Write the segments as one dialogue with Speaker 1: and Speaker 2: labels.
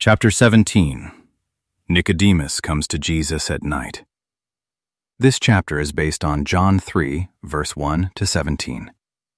Speaker 1: Chapter 17. Nicodemus comes to Jesus at night. This chapter is based on John 3, verse 1 to 17.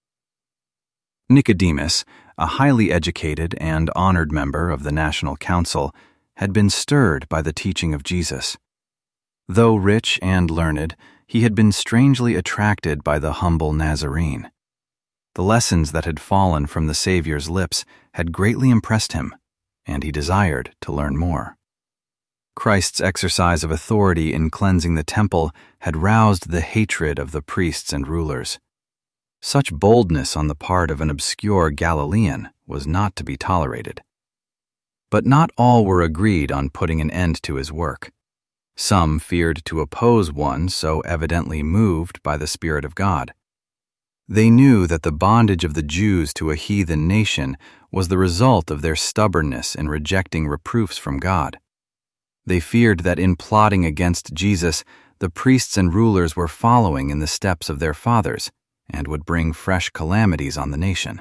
Speaker 1: Nicodemus, a highly educated and honored member of the National Council, had been stirred by the teaching of Jesus. Though rich and learned, he had been strangely attracted by the humble Nazarene. The lessons that had fallen from the Savior's lips had greatly impressed him, and he desired to learn more. Christ's exercise of authority in cleansing the temple had roused the hatred of the priests and rulers. Such boldness on the part of an obscure Galilean was not to be tolerated. But not all were agreed on putting an end to his work. Some feared to oppose one so evidently moved by the Spirit of God. They knew that the bondage of the Jews to a heathen nation was the result of their stubbornness in rejecting reproofs from God. They feared that in plotting against Jesus, the priests and rulers were following in the steps of their fathers and would bring fresh calamities on the nation.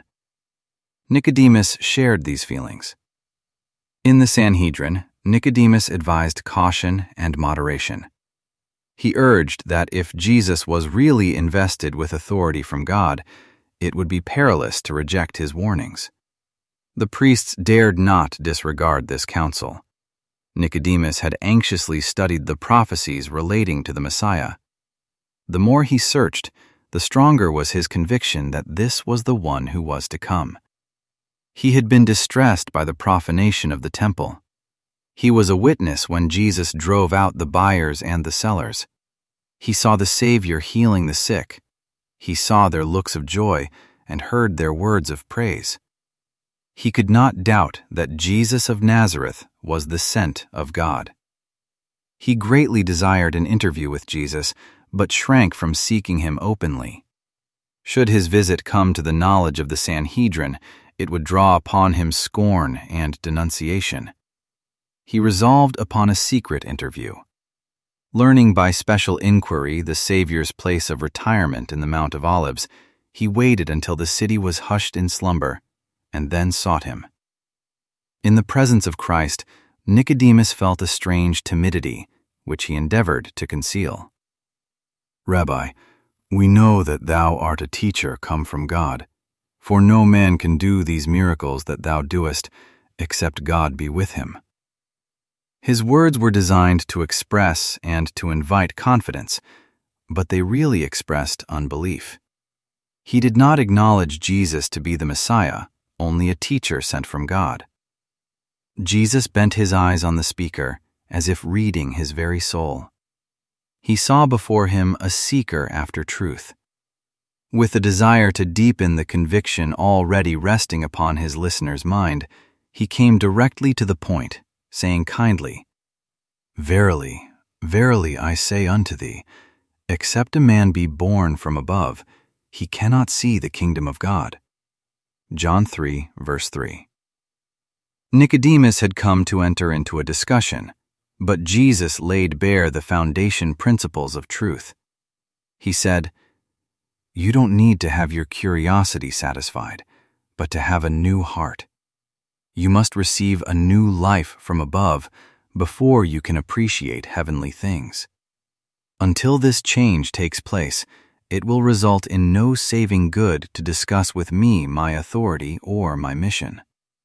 Speaker 1: Nicodemus shared these feelings. In the Sanhedrin, Nicodemus advised caution and moderation. He urged that if Jesus was really invested with authority from God, it would be perilous to reject his warnings. The priests dared not disregard this counsel. Nicodemus had anxiously studied the prophecies relating to the Messiah. The more he searched, the stronger was his conviction that this was the one who was to come. He had been distressed by the profanation of the temple. He was a witness when Jesus drove out the buyers and the sellers. He saw the Savior healing the sick. He saw their looks of joy and heard their words of praise. He could not doubt that Jesus of Nazareth was the sent of God. He greatly desired an interview with Jesus, but shrank from seeking him openly. Should his visit come to the knowledge of the Sanhedrin, it would draw upon him scorn and denunciation. He resolved upon a secret interview. Learning by special inquiry the Savior's place of retirement in the Mount of Olives, he waited until the city was hushed in slumber, and then sought him. In the presence of Christ, Nicodemus felt a strange timidity, which he endeavored to conceal. "Rabbi, we know that thou art a teacher come from God, for no man can do these miracles that thou doest, except God be with him." His words were designed to express and to invite confidence, but they really expressed unbelief. He did not acknowledge Jesus to be the Messiah, only a teacher sent from God. Jesus bent his eyes on the speaker, as if reading his very soul. He saw before him a seeker after truth. With a desire to deepen the conviction already resting upon his listener's mind, he came directly to the point, saying kindly, "Verily, verily I say unto thee, except a man be born from above, he cannot see the kingdom of God." John 3, verse 3. Nicodemus had come to enter into a discussion, but Jesus laid bare the foundation principles of truth. He said, "You don't need to have your curiosity satisfied, but to have a new heart. You must receive a new life from above before you can appreciate heavenly things. Until this change takes place, it will result in no saving good to discuss with me my authority or my mission."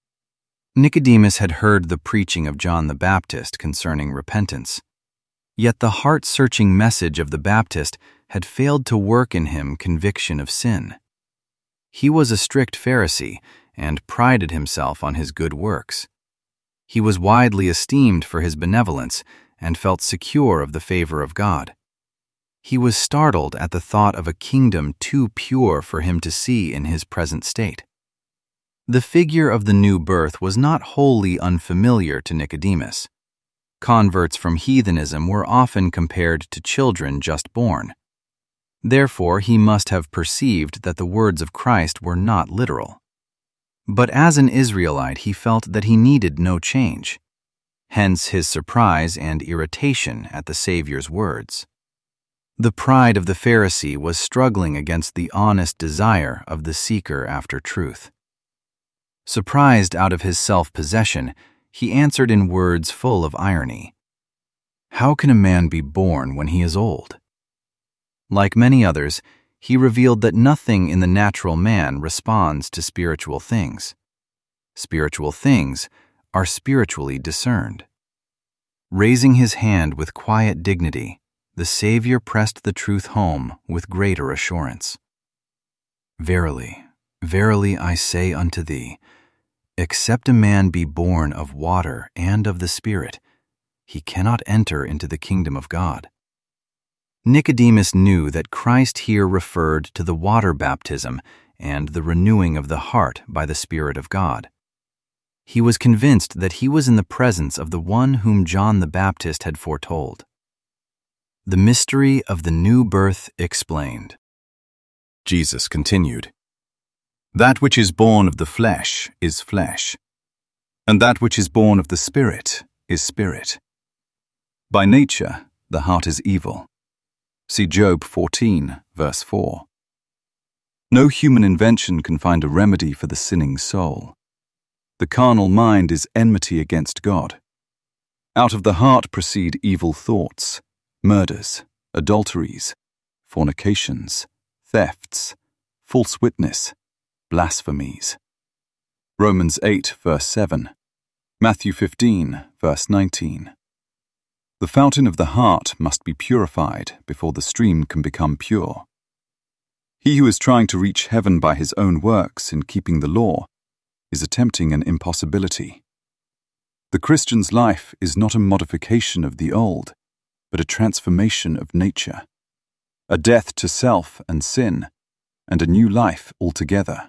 Speaker 1: Nicodemus had heard the preaching of John the Baptist concerning repentance. Yet the heart-searching message of the Baptist had failed to work in him conviction of sin. He was a strict Pharisee and prided himself on his good works. He was widely esteemed for his benevolence and felt secure of the favor of God. He was startled at the thought of a kingdom too pure for him to see in his present state. The figure of the new birth was not wholly unfamiliar to Nicodemus. Converts from heathenism were often compared to children just born. Therefore, he must have perceived that the words of Christ were not literal. But as an Israelite, he felt that he needed no change. Hence his surprise and irritation at the Savior's words. The pride of the Pharisee was struggling against the honest desire of the seeker after truth. Surprised out of his self-possession, he answered in words full of irony, "How can a man be born when he is old?" Like many others, he revealed that nothing in the natural man responds to spiritual things. Spiritual things are spiritually discerned. Raising his hand with quiet dignity, the Savior pressed the truth home with greater assurance. "Verily, verily I say unto thee, except a man be born of water and of the Spirit, he cannot enter into the kingdom of God." Nicodemus knew that Christ here referred to the water baptism and the renewing of the heart by the Spirit of God. He was convinced that he was in the presence of the one whom John the Baptist had foretold. The mystery of the new birth explained. Jesus continued, "That which is born of the flesh is flesh, and that which is born of the Spirit is spirit. By nature, the heart is evil." See Job 14, verse 4. No human invention can find a remedy for the sinning soul. The carnal mind is enmity against God. Out of the heart proceed evil thoughts, murders, adulteries, fornications, thefts, false witness, blasphemies. Romans 8, verse 7. Matthew 15, verse 19. The fountain of the heart must be purified before the stream can become pure. He who is trying to reach heaven by his own works in keeping the law is attempting an impossibility. The Christian's life is not a modification of the old, but a transformation of nature, a death to self and sin, and a new life altogether.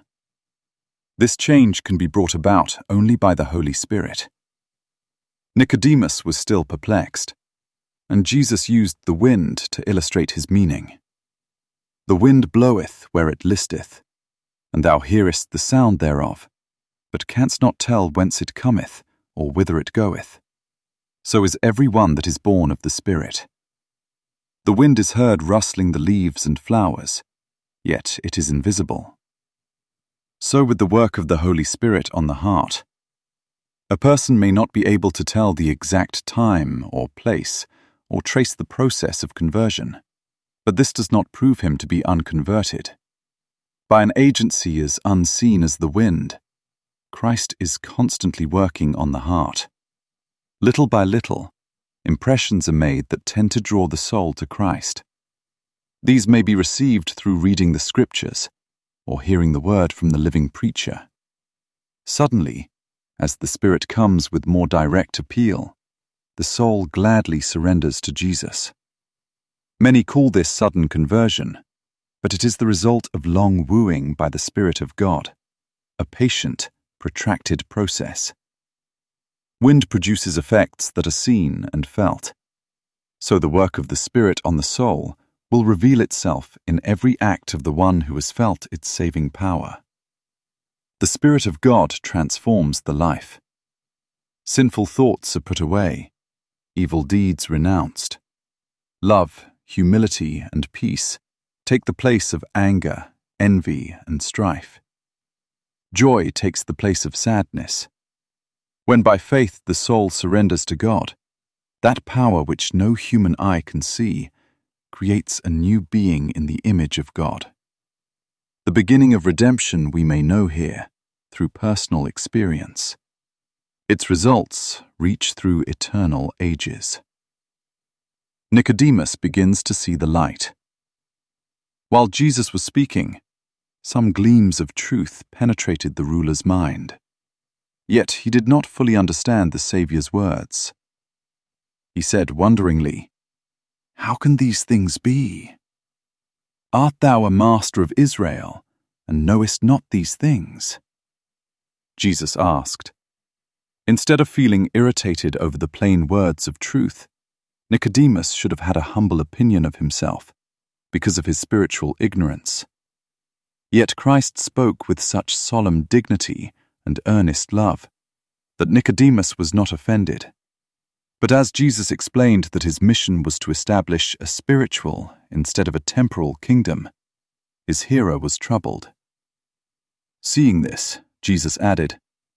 Speaker 1: This change can be brought about only by the Holy Spirit. Nicodemus was still perplexed, and Jesus used the wind to illustrate his meaning. "The wind bloweth where it listeth, and thou hearest the sound thereof, but canst not tell whence it cometh, or whither it goeth. So is every one that is born of the Spirit. The wind is heard rustling the leaves and flowers, yet it is invisible. So with the work of the Holy Spirit on the heart. A person may not be able to tell the exact time or place, or trace the process of conversion, but this does not prove him to be unconverted. By an agency as unseen as the wind, Christ is constantly working on the heart. Little by little, impressions are made that tend to draw the soul to Christ. These may be received through reading the Scriptures or hearing the word from the living preacher. Suddenly, as the Spirit comes with more direct appeal, the soul gladly surrenders to Jesus. Many call this sudden conversion, but it is the result of long wooing by the Spirit of God, a patient, protracted process. Wind produces effects that are seen and felt. So the work of the Spirit on the soul will reveal itself in every act of the one who has felt its saving power. The Spirit of God transforms the life. Sinful thoughts are put away, evil deeds renounced. Love, humility, and peace take the place of anger, envy, and strife. Joy takes the place of sadness. When by faith the soul surrenders to God, that power which no human eye can see creates a new being in the image of God. The beginning of redemption we may know here through personal experience. Its results reach through eternal ages. Nicodemus begins to see the light. While Jesus was speaking, some gleams of truth penetrated the ruler's mind. Yet he did not fully understand the Saviour's words. He said wonderingly, "How can these things be? Art thou a master of Israel, and knowest not these things?" Jesus asked. Instead of feeling irritated over the plain words of truth, Nicodemus should have had a humble opinion of himself because of his spiritual ignorance. Yet Christ spoke with such solemn dignity and earnest love that Nicodemus was not offended. But as Jesus explained that his mission was to establish a spiritual instead of a temporal kingdom, his hearer was troubled. Seeing this, Jesus added,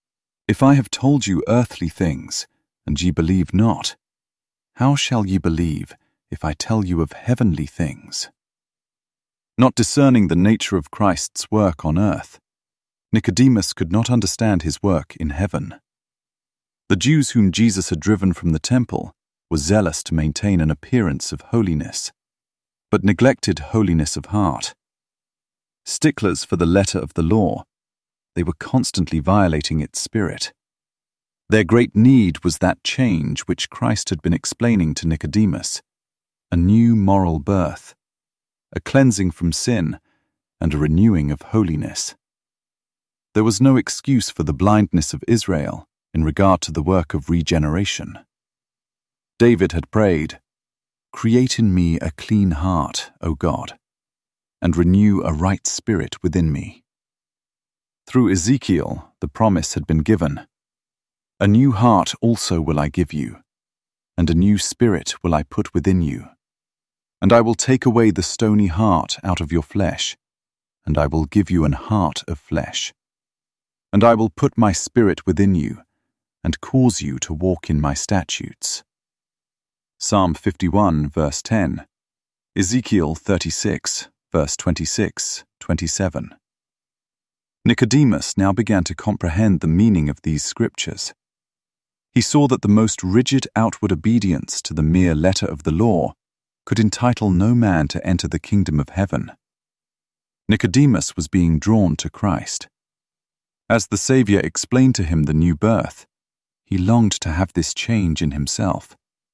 Speaker 2: If I have told you earthly things, and ye believe not, how shall ye believe if I tell you of heavenly things? Not discerning the nature of Christ's work on earth, Nicodemus could not understand his work in heaven. The Jews whom Jesus had driven from the temple were zealous to maintain an appearance of holiness, but neglected holiness of heart. Sticklers for the letter of the law, they were constantly violating its spirit. Their great need was that change which Christ had been explaining to Nicodemus, a new moral birth, a cleansing from sin, and a renewing of holiness. There was no excuse for the blindness of Israel in regard to the work of regeneration. David had prayed, "Create in me a clean heart, O God, and renew a right spirit within me." Through Ezekiel, the promise had been given, "A new heart also will I give you, and a new spirit will I put within you. And I will take away the stony heart out of your flesh, and I will give you an heart of flesh. And I will put my spirit within you, and cause you to walk in my statutes." Psalm 51, verse 10, Ezekiel 36, verse 26, 27. Nicodemus now began to comprehend the meaning of these scriptures. He saw that the most rigid outward obedience to the mere letter of the law could entitle no man to enter the kingdom of heaven. Nicodemus was being drawn to Christ. As the Saviour explained to him the new birth, he longed to have this change in himself.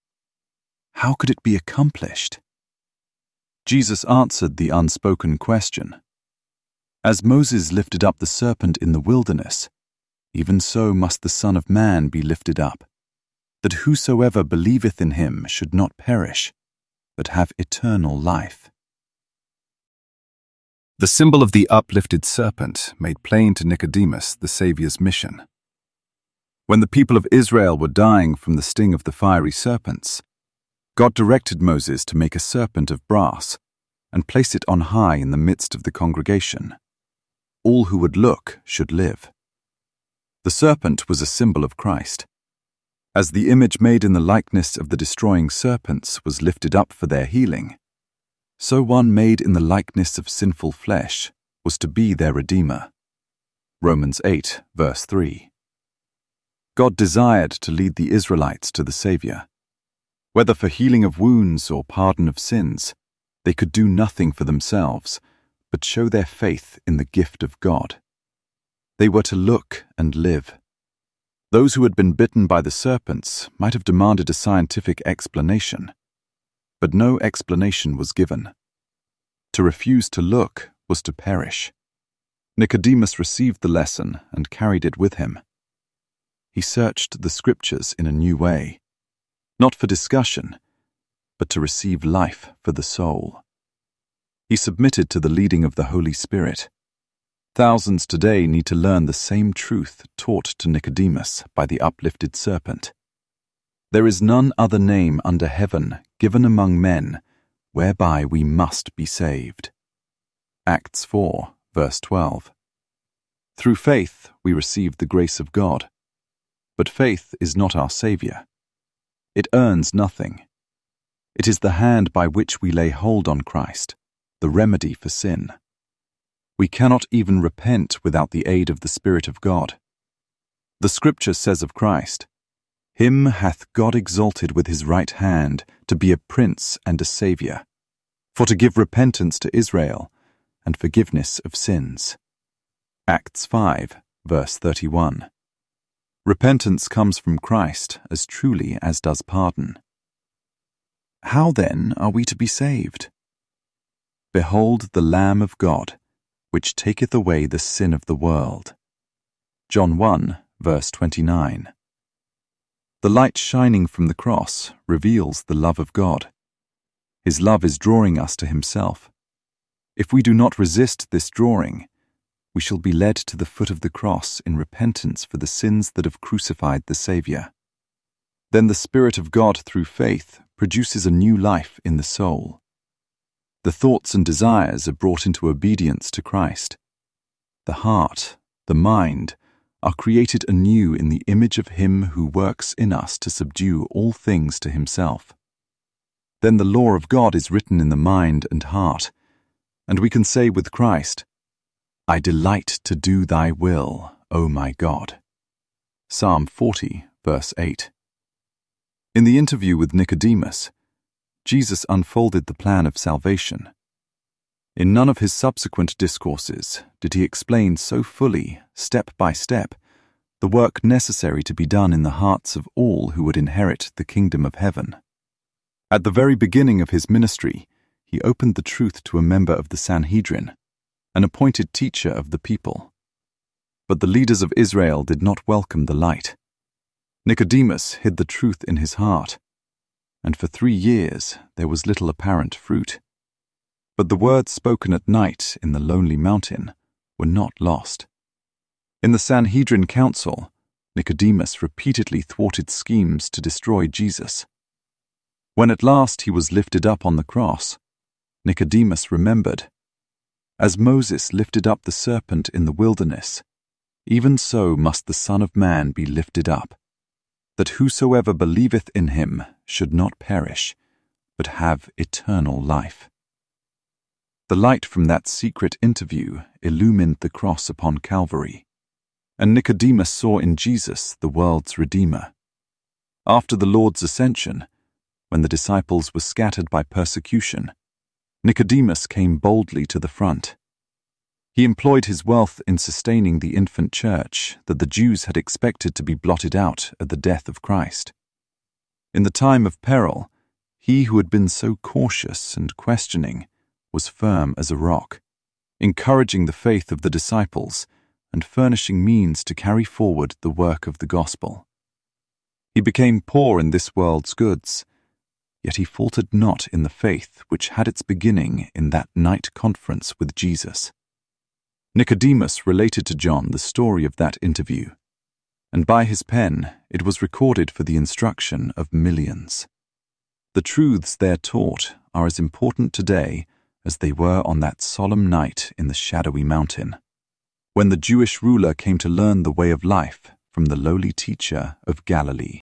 Speaker 2: How could it be accomplished? Jesus answered the unspoken question. As Moses lifted up the serpent in the wilderness, even so must the Son of Man be lifted up, that whosoever believeth in him should not perish, but have eternal life. The symbol of the uplifted serpent made plain to Nicodemus the Saviour's mission. When the people of Israel were dying from the sting of the fiery serpents, God directed Moses to make a serpent of brass and place it on high in the midst of the congregation. All who would look should live. The serpent was a symbol of Christ. As the image made in the likeness of the destroying serpents was lifted up for their healing, so one made in the likeness of sinful flesh was to be their Redeemer. Romans 8, verse 3. God desired to lead the Israelites to the Saviour. Whether for healing of wounds or pardon of sins, they could do nothing for themselves, but show their faith in the gift of God. They were to look and live. Those who had been bitten by the serpents might have demanded a scientific explanation, but no explanation was given. To refuse to look was to perish. Nicodemus received the lesson and carried it with him. He searched the Scriptures in a new way, not for discussion, but to receive life for the soul. He submitted to the leading of the Holy Spirit. Thousands today need to learn the same truth taught to Nicodemus by the uplifted serpent. There is none other name under heaven given among men whereby we must be saved. Acts 4, verse 12. Through faith we receive the grace of God, but faith is not our Saviour. It earns nothing. It is the hand by which we lay hold on Christ, the remedy for sin. We cannot even repent without the aid of the Spirit of God. The Scripture says of Christ, "Him hath God exalted with his right hand to be a Prince and a Saviour, for to give repentance to Israel and forgiveness of sins." Acts 5, verse 31. Repentance comes from Christ as truly as does pardon. How then are we to be saved? Behold the Lamb of God, which taketh away the sin of the world. John 1, verse 29. The light shining from the cross reveals the love of God. His love is drawing us to himself. If we do not resist this drawing, we shall be led to the foot of the cross in repentance for the sins that have crucified the Saviour. Then the Spirit of God through faith produces a new life in the soul. The thoughts and desires are brought into obedience to Christ. The heart, the mind, are created anew in the image of Him who works in us to subdue all things to Himself. Then the law of God is written in the mind and heart, and we can say with Christ, "I delight to do thy will, O my God." Psalm 40, verse 8. In the interview with Nicodemus, Jesus unfolded the plan of salvation. In none of his subsequent discourses did he explain so fully, step by step, the work necessary to be done in the hearts of all who would inherit the kingdom of heaven. At the very beginning of his ministry, he opened the truth to a member of the Sanhedrin, an appointed teacher of the people. But the leaders of Israel did not welcome the light. Nicodemus hid the truth in his heart, and for 3 years there was little apparent fruit. But the words spoken at night in the lonely mountain were not lost. In the Sanhedrin council, Nicodemus repeatedly thwarted schemes to destroy Jesus. When at last he was lifted up on the cross, Nicodemus remembered, "As Moses lifted up the serpent in the wilderness, even so must the Son of Man be lifted up, that whosoever believeth in him should not perish, but have eternal life." The light from that secret interview illumined the cross upon Calvary, and Nicodemus saw in Jesus the world's Redeemer. After the Lord's ascension, when the disciples were scattered by persecution, Nicodemus came boldly to the front. He employed his wealth in sustaining the infant church that the Jews had expected to be blotted out at the death of Christ. In the time of peril, he who had been so cautious and questioning was firm as a rock, encouraging the faith of the disciples and furnishing means to carry forward the work of the gospel. He became poor in this world's goods, yet he faltered not in the faith which had its beginning in that night conference with Jesus. Nicodemus related to John the story of that interview, and by his pen it was recorded for the instruction of millions. The truths there taught are as important today as they were on that solemn night in the shadowy mountain, when the Jewish ruler came to learn the way of life from the lowly teacher of Galilee.